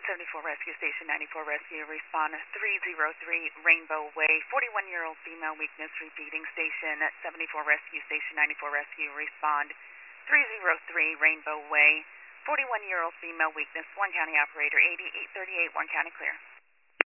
174 Rescue Station 94 Rescue. Respond 303 Rainbow Way. 41-year-old female weakness repeating. Station 74 Rescue Station 94 Rescue. Respond 303 Rainbow Way. 41-year-old female weakness. Warren County operator 8838. Warren County clear.